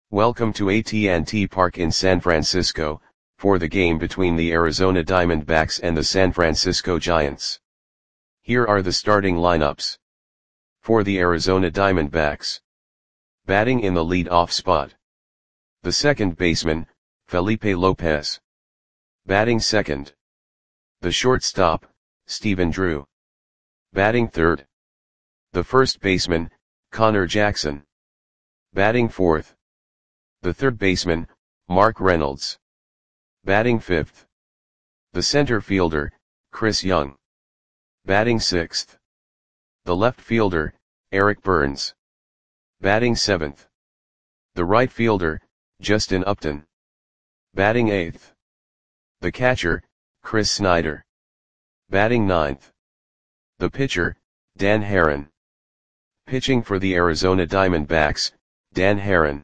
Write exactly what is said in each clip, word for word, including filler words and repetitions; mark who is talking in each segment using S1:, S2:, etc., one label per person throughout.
S1: Welcome to A T and T Park in San Francisco, for the game between the Arizona Diamondbacks and the San Francisco Giants. Here are the starting lineups. For the Arizona Diamondbacks. Batting in the lead-off spot. The second baseman, Felipe Lopez. Batting second. The shortstop, Stephen Drew. Batting third. The first baseman, Connor Jackson. Batting fourth. The third baseman, Mark Reynolds. Batting fifth. The center fielder, Chris Young. Batting sixth. The left fielder, Eric Burns. Batting seventh. The right fielder, Justin Upton. Batting eighth. The catcher, Chris Snyder. Batting ninth. The pitcher, Dan Haren. Pitching for the Arizona Diamondbacks, Dan Haren.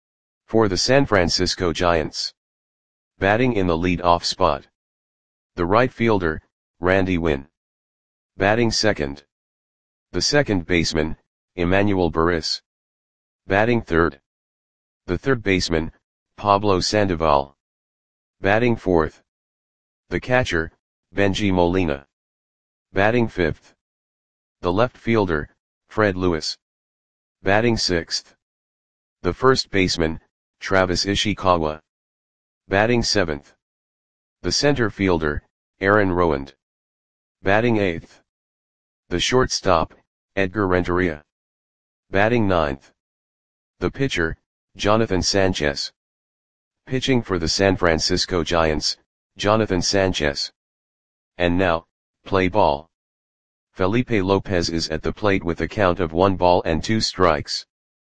S1: For the San Francisco Giants. Batting in the lead-off spot. The right fielder, Randy Winn. Batting second. The second baseman, Emmanuel Burris. Batting third. The third baseman, Pablo Sandoval. Batting fourth. The catcher, Bengie Molina. Batting fifth. The left fielder, Fred Lewis. Batting sixth. The first baseman, Travis Ishikawa. Batting seventh. The center fielder, Aaron Rowand. Batting eighth. The shortstop, Edgar Renteria. Batting ninth. The pitcher, Jonathan Sanchez. Pitching for the San Francisco Giants, Jonathan Sanchez. And now, play ball. Felipe Lopez is at the plate with a count of one ball and two strikes.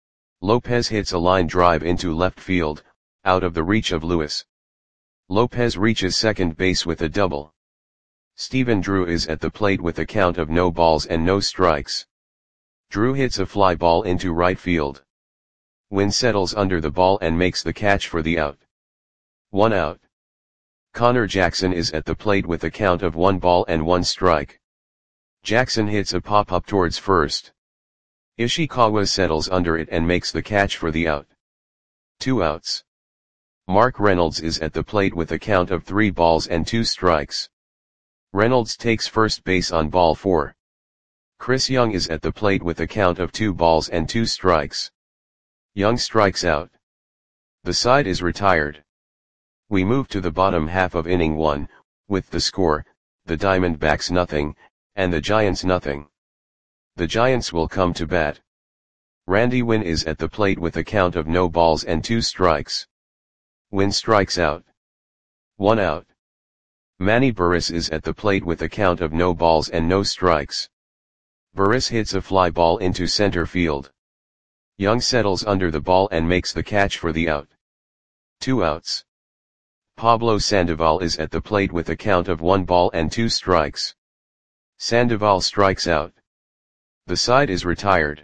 S1: Lopez hits a line drive into left field, out of the reach of Lewis. Lopez reaches second base with a double. Stephen Drew is at the plate with a count of no balls and no strikes. Drew hits a fly ball into right field. Winn settles under the ball and makes the catch for the out. One out. Connor Jackson is at the plate with a count of one ball and one strike. Jackson hits a pop-up towards first. Ishikawa settles under it and makes the catch for the out. Two outs. Mark Reynolds is at the plate with a count of three balls and two strikes. Reynolds takes first base on ball four. Chris Young is at the plate with a count of two balls and two strikes. Young strikes out. The side is retired. We move to the bottom half of inning one, with the score, the Diamondbacks nothing, and the Giants nothing. The Giants will come to bat. Randy Winn is at the plate with a count of no balls and two strikes. Winn strikes out. One out. Manny Burris is at the plate with a count of no balls and no strikes. Burris hits a fly ball into center field. Young settles under the ball and makes the catch for the out. Two outs. Pablo Sandoval is at the plate with a count of one ball and two strikes. Sandoval strikes out. The side is retired.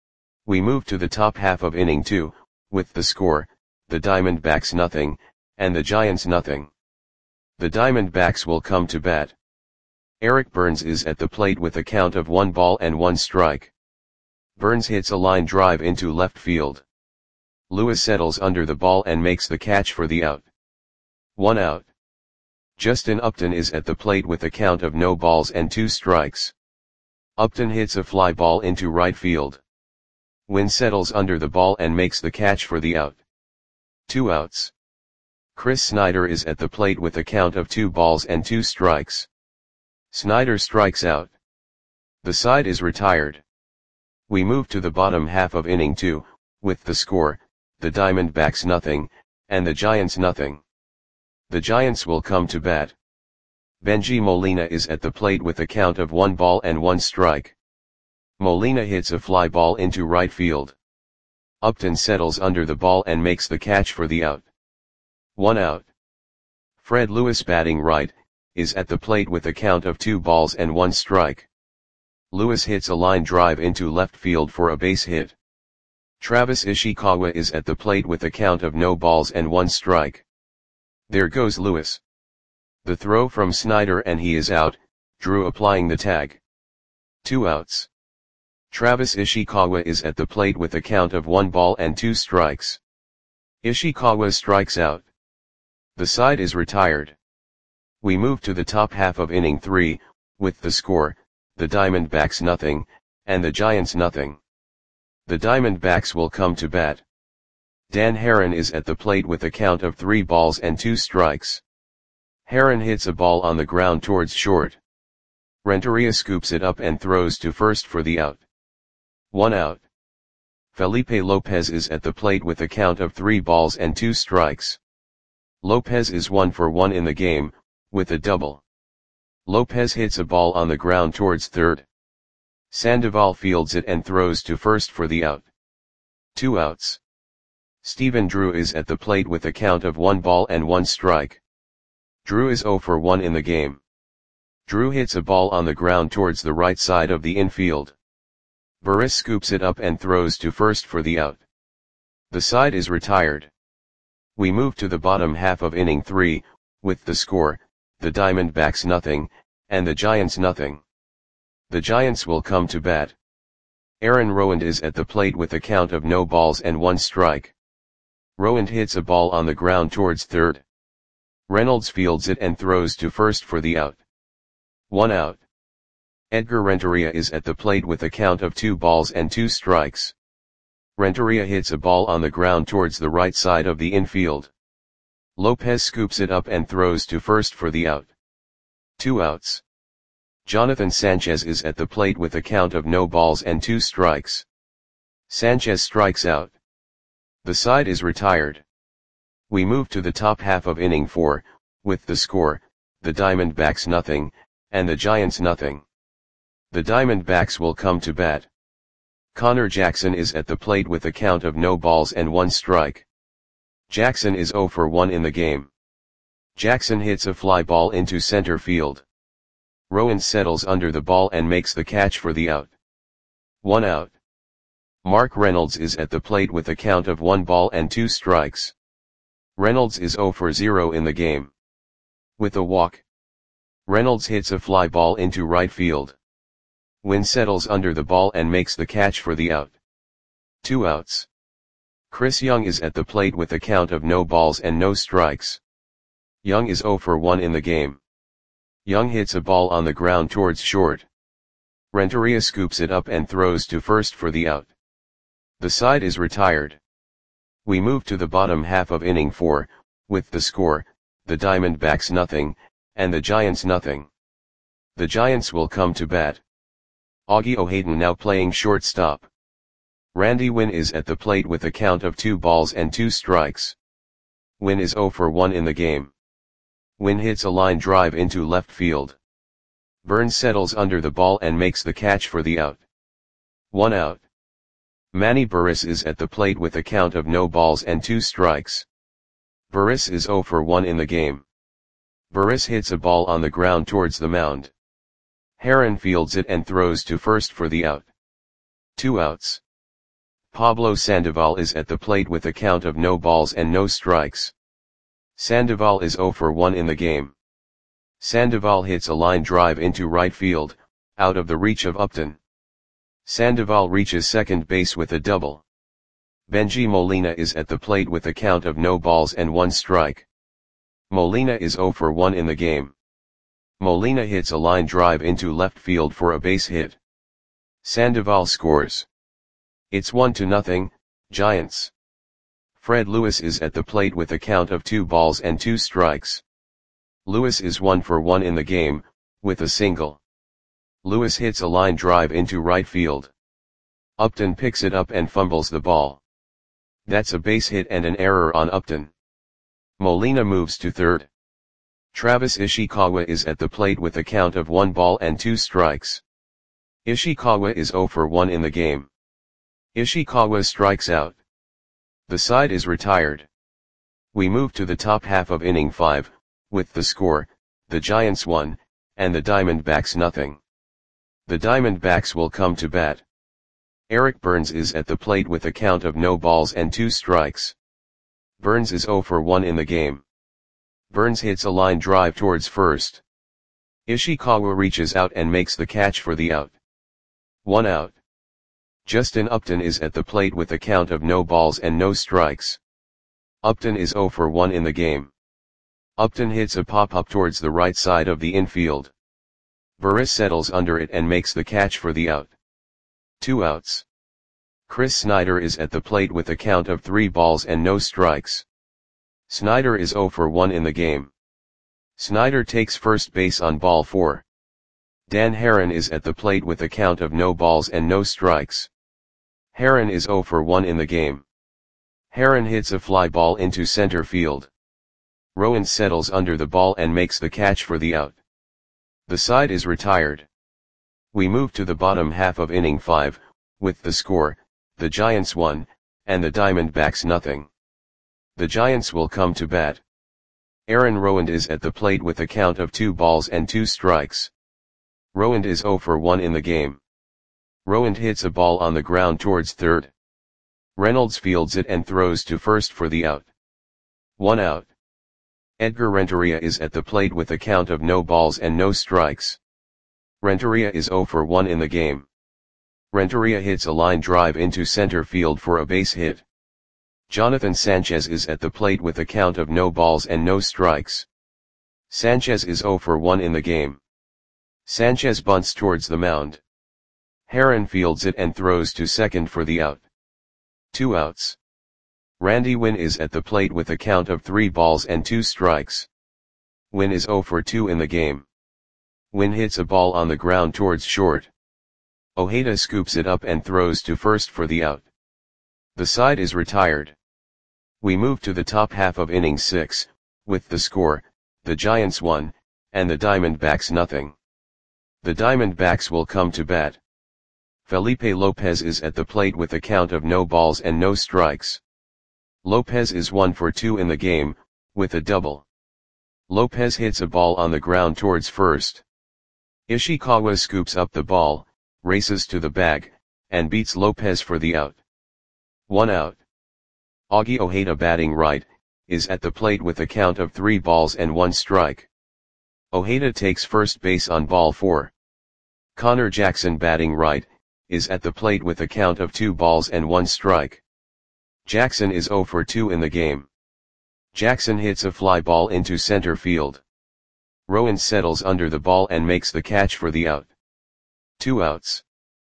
S1: We move to the top half of inning two, with the score, the Diamondbacks nothing, and the Giants nothing. The Diamondbacks will come to bat. Eric Burns is at the plate with a count of one ball and one strike. Burns hits a line drive into left field. Lewis settles under the ball and makes the catch for the out. One out. Justin Upton is at the plate with a count of no balls and two strikes. Upton hits a fly ball into right field. Winn settles under the ball and makes the catch for the out. Two outs. Chris Snyder is at the plate with a count of two balls and two strikes. Snyder strikes out. The side is retired. We move to the bottom half of inning two, with the score, the Diamondbacks nothing, and the Giants nothing. The Giants will come to bat. Bengie Molina is at the plate with a count of one ball and one strike. Molina hits a fly ball into right field. Upton settles under the ball and makes the catch for the out. One out. Fred Lewis, batting right, is at the plate with a count of two balls and one strike. Lewis hits a line drive into left field for a base hit. Travis Ishikawa is at the plate with a count of no balls and one strike. There goes Lewis. The throw from Snyder and he is out, Drew applying the tag. Two outs. Travis Ishikawa is at the plate with a count of one ball and two strikes. Ishikawa strikes out. The side is retired. We move to the top half of inning three, with the score, the Diamondbacks nothing, and the Giants nothing. The Diamondbacks will come to bat. Dan Haren is at the plate with a count of three balls and two strikes. Haren hits a ball on the ground towards short. Renteria scoops it up and throws to first for the out. One out. Felipe Lopez is at the plate with a count of three balls and two strikes. Lopez is one for one in the game, with a double. Lopez hits a ball on the ground towards third. Sandoval fields it and throws to first for the out. Two outs. Stephen Drew is at the plate with a count of one ball and one strike. Drew is zero for one in the game. Drew hits a ball on the ground towards the right side of the infield. Burris scoops it up and throws to first for the out. The side is retired. We move to the bottom half of inning three, with the score, the Diamondbacks nothing, and the Giants nothing. The Giants will come to bat. Aaron Rowand is at the plate with a count of no balls and one strike. Rowand hits a ball on the ground towards third. Reynolds fields it and throws to first for the out. One out. Edgar Renteria is at the plate with a count of two balls and two strikes. Renteria hits a ball on the ground towards the right side of the infield. Lopez scoops it up and throws to first for the out. Two outs. Jonathan Sanchez is at the plate with a count of no balls and two strikes. Sanchez strikes out. The side is retired. We move to the top half of inning four, with the score, the Diamondbacks nothing, and the Giants nothing. The Diamondbacks will come to bat. Connor Jackson is at the plate with a count of no balls and one strike. Jackson is zero for one in the game. Jackson hits a fly ball into center field. Rowan settles under the ball and makes the catch for the out. One out. Mark Reynolds is at the plate with a count of one ball and two strikes. Reynolds is zero for zero in the game. With a walk, Reynolds hits a fly ball into right field. Wynn settles under the ball and makes the catch for the out. Two outs. Chris Young is at the plate with a count of no balls and no strikes. Young is zero for one in the game. Young hits a ball on the ground towards short. Renteria scoops it up and throws to first for the out. The side is retired. We move to the bottom half of inning four, with the score, the Diamondbacks nothing, and the Giants nothing. The Giants will come to bat. Augie O'Hayden now playing shortstop. Randy Wynn is at the plate with a count of two balls and two strikes. Wynn is zero for one in the game. Wynn hits a line drive into left field. Burns settles under the ball and makes the catch for the out. One out. Manny Burris is at the plate with a count of no balls and two strikes. Burris is zero for one in the game. Burris hits a ball on the ground towards the mound. Haren fields it and throws to first for the out. Two outs. Pablo Sandoval is at the plate with a count of no balls and no strikes. Sandoval is zero for one in the game. Sandoval hits a line drive into right field, out of the reach of Upton. Sandoval reaches second base with a double. Benji Molina is at the plate with a count of no balls and one strike. Molina is zero for one in the game. Molina hits a line drive into left field for a base hit. Sandoval scores. It's one to nothing, Giants. Fred Lewis is at the plate with a count of two balls and two strikes. Lewis is one for one in the game, with a single. Lewis hits a line drive into right field. Upton picks it up and fumbles the ball. That's a base hit and an error on Upton. Molina moves to third. Travis Ishikawa is at the plate with a count of one ball and two strikes. Ishikawa is zero for one in the game. Ishikawa strikes out. The side is retired. We move to the top half of inning five, with the score, the Giants one, and the Diamondbacks nothing. The Diamondbacks will come to bat. Eric Burns is at the plate with a count of no balls and two strikes. Burns is zero for one in the game. Burns hits a line drive towards first. Ishikawa reaches out and makes the catch for the out. One out. Justin Upton is at the plate with a count of no balls and no strikes. Upton is zero for one in the game. Upton hits a pop-up towards the right side of the infield. Burris settles under it and makes the catch for the out. Two outs. Chris Snyder is at the plate with a count of three balls and no strikes. Snyder is zero for one in the game. Snyder takes first base on ball four. Dan Haren is at the plate with a count of no balls and no strikes. Haren is zero for one in the game. Haren hits a fly ball into center field. Rowan settles under the ball and makes the catch for the out. The side is retired. We move to the bottom half of inning five, with the score, the Giants one, and the Diamondbacks nothing. The Giants will come to bat. Aaron Rowand is at the plate with a count of two balls and two strikes. Rowand is zero for one in the game. Rowand hits a ball on the ground towards third. Reynolds fields it and throws to first for the out. One out. Edgar Renteria is at the plate with a count of no balls and no strikes. Renteria is zero for one in the game. Renteria hits a line drive into center field for a base hit. Jonathan Sanchez is at the plate with a count of no balls and no strikes. Sanchez is zero for one in the game. Sanchez bunts towards the mound. Haren fields it and throws to second for the out. Two outs. Randy Winn is at the plate with a count of three balls and two strikes. Winn is zero for two in the game. Winn hits a ball on the ground towards short. Ojeda scoops it up and throws to first for the out. The side is retired. We move to the top half of inning six, with the score, the Giants one, and the Diamondbacks nothing. The Diamondbacks will come to bat. Felipe Lopez is at the plate with a count of no balls and no strikes. Lopez is one for two in the game, with a double. Lopez hits a ball on the ground towards first. Ishikawa scoops up the ball, races to the bag, and beats Lopez for the out. One out. Augie Ojeda batting right, is at the plate with a count of three balls and one strike. Ojeda takes first base on ball four. Connor Jackson batting right, is at the plate with a count of two balls and one strike. Jackson is zero for two in the game. Jackson hits a fly ball into center field. Rowan settles under the ball and makes the catch for the out. Two outs.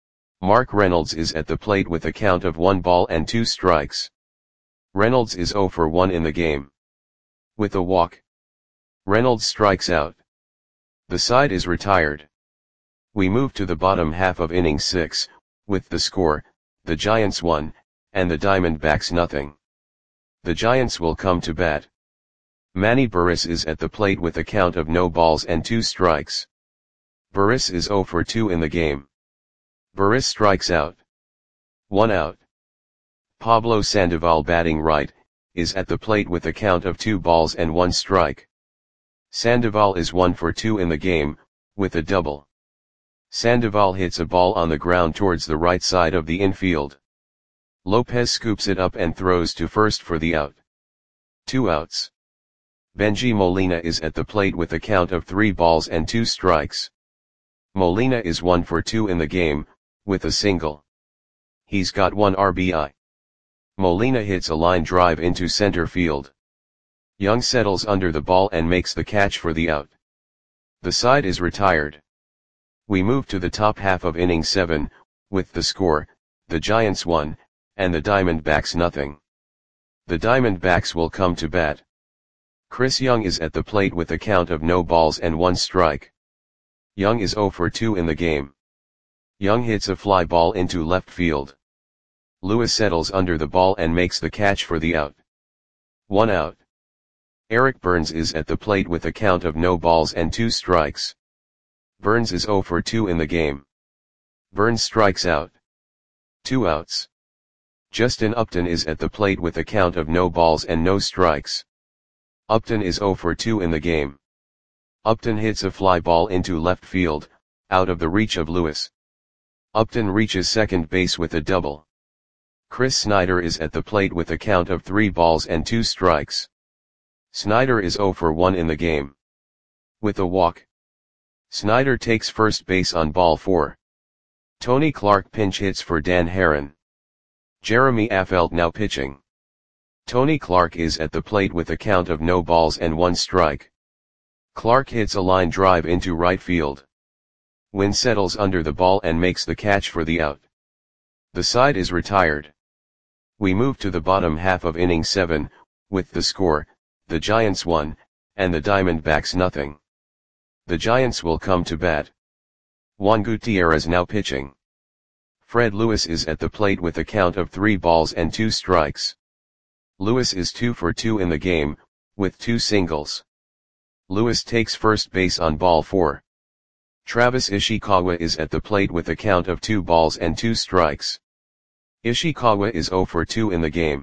S1: Mark Reynolds is at the plate with a count of one ball and two strikes. Reynolds is zero for one in the game. With a walk, Reynolds strikes out. The side is retired. We move to the bottom half of inning six, with the score, the Giants one, and the Diamondbacks nothing. The Giants will come to bat. Manny Burris is at the plate with a count of no balls and two strikes. Burris is zero for two in the game. Burris strikes out. One out. Pablo Sandoval batting right, is at the plate with a count of two balls and one strike. Sandoval is one for two in the game, with a double. Sandoval hits a ball on the ground towards the right side of the infield. Lopez scoops it up and throws to first for the out. Two outs. Benji Molina is at the plate with a count of three balls and two strikes. Molina is one for two in the game, with a single. He's got one R B I. Molina hits a line drive into center field. Young settles under the ball and makes the catch for the out. The side is retired. We move to the top half of inning seven, with the score, the Giants one, and the Diamondbacks nothing. The Diamondbacks will come to bat. Chris Young is at the plate with a count of no balls and one strike. Young is zero for two in the game. Young hits a fly ball into left field. Lewis settles under the ball and makes the catch for the out. One out. Eric Burns is at the plate with a count of no balls and two strikes. Burns is zero for two in the game. Burns strikes out. Two outs. Justin Upton is at the plate with a count of no balls and no strikes. Upton is zero for two in the game. Upton hits a fly ball into left field, out of the reach of Lewis. Upton reaches second base with a double. Chris Snyder is at the plate with a count of three balls and two strikes. Snyder is zero for one in the game. With a walk, Snyder takes first base on ball four. Tony Clark pinch hits for Dan Haren. Jeremy Affeldt now pitching. Tony Clark is at the plate with a count of no balls and one strike. Clark hits a line drive into right field. Wynn settles under the ball and makes the catch for the out. The side is retired. We move to the bottom half of inning seven, with the score, the Giants one, and the Diamondbacks nothing. The Giants will come to bat. Juan Gutierrez now pitching. Fred Lewis is at the plate with a count of three balls and two strikes. Lewis is two for two in the game, with two singles. Lewis takes first base on ball four. Travis Ishikawa is at the plate with a count of two balls and two strikes. Ishikawa is zero for two in the game.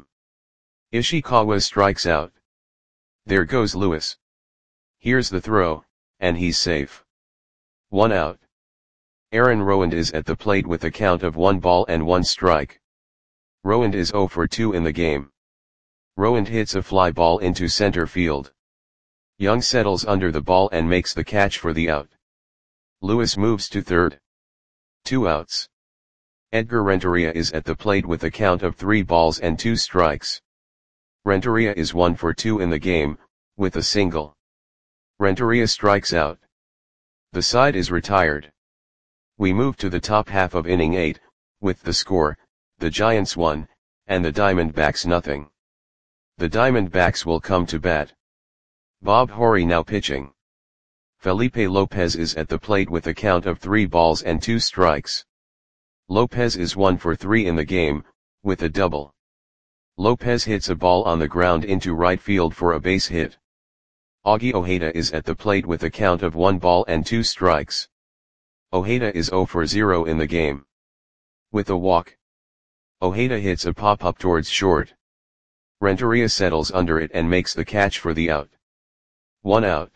S1: Ishikawa strikes out. There goes Lewis. Here's the throw, and he's safe. One out. Aaron Rowand is at the plate with a count of one ball and one strike. Rowand is zero for two in the game. Rowand hits a fly ball into center field. Young settles under the ball and makes the catch for the out. Lewis moves to third. Two outs. Edgar Renteria is at the plate with a count of three balls and two strikes. Renteria is one for two in the game, with a single. Renteria strikes out. The side is retired. We move to the top half of inning eight, with the score, the Giants one, and the Diamondbacks nothing. The Diamondbacks will come to bat. Bob Horry now pitching. Felipe Lopez is at the plate with a count of three balls and two strikes. Lopez is one for three in the game, with a double. Lopez hits a ball on the ground into right field for a base hit. Augie Ojeda is at the plate with a count of one ball and two strikes. Ojeda is zero for zero in the game. With a walk. Ojeda hits a pop-up towards short. Renteria settles under it and makes the catch for the out. One out.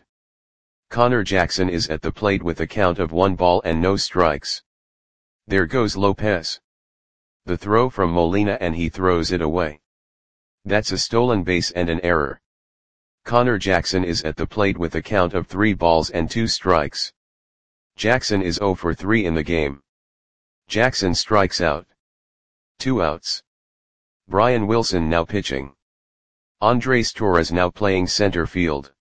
S1: Connor Jackson is at the plate with a count of one ball and no strikes. There goes Lopez. The throw from Molina and he throws it away. That's a stolen base and an error. Connor Jackson is at the plate with a count of three balls and two strikes. Jackson is zero for three in the game. Jackson strikes out. Two outs. Brian Wilson now pitching. Andres Torres now playing center field.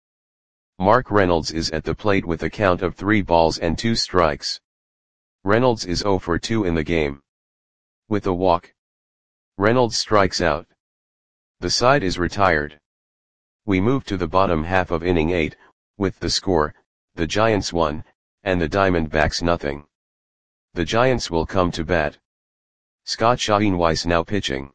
S1: Mark Reynolds is at the plate with a count of three balls and two strikes. Reynolds is zero for two in the game. With a walk. Reynolds strikes out. The side is retired. We move to the bottom half of inning eight, with the score, the Giants one, and the Diamondbacks nothing. The Giants will come to bat. Scott Schoenweiss now pitching.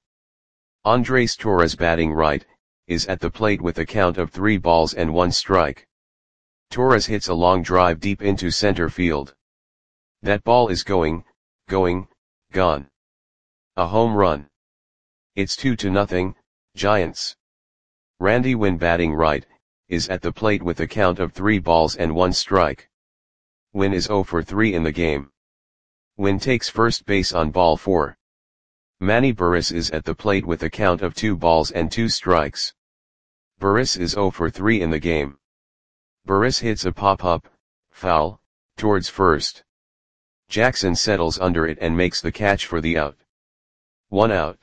S1: Andres Torres batting right, is at the plate with a count of three balls and one strike. Torres hits a long drive deep into center field. That ball is going, going, gone. A home run. It's two to nothing, Giants. Randy Wynn batting right, is at the plate with a count of three balls and one strike. Wynn is zero for three in the game. Wynn takes first base on ball four. Manny Burris is at the plate with a count of two balls and two strikes. Burris is zero for three in the game. Burris hits a pop-up, foul, towards first. Jackson settles under it and makes the catch for the out. One out.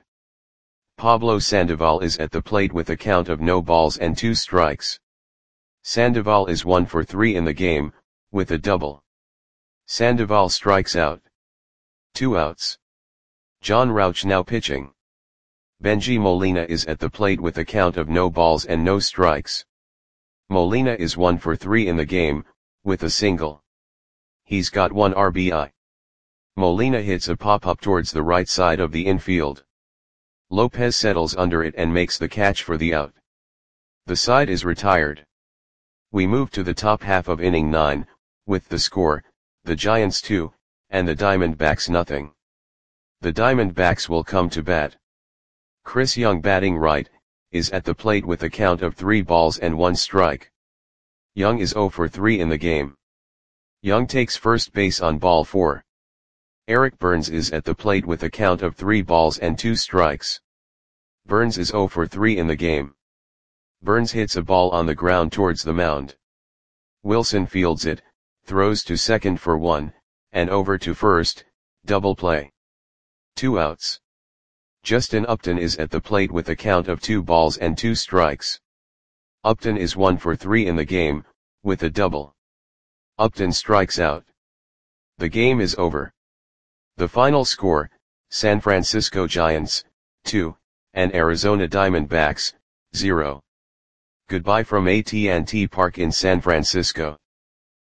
S1: Pablo Sandoval is at the plate with a count of no balls and two strikes. Sandoval is one for three in the game, with a double. Sandoval strikes out. Two outs. John Rauch now pitching. Benji Molina is at the plate with a count of no balls and no strikes. Molina is one for three in the game, with a single. He's got one R B I. Molina hits a pop-up towards the right side of the infield. Lopez settles under it and makes the catch for the out. The side is retired. We move to the top half of inning nine, with the score, the Giants two, and the Diamondbacks nothing. The Diamondbacks will come to bat. Chris Young batting right, is at the plate with a count of three balls and one strike. Young is zero for three in the game. Young takes first base on ball four. Eric Burns is at the plate with a count of three balls and two strikes. Burns is zero for three in the game. Burns hits a ball on the ground towards the mound. Wilson fields it, throws to second for one, and over to first, double play. Two outs. Justin Upton is at the plate with a count of two balls and two strikes. Upton is one for three in the game, with a double. Upton strikes out. The game is over. The final score, San Francisco Giants, two, and Arizona Diamondbacks, zero. Goodbye from A T and T Park in San Francisco.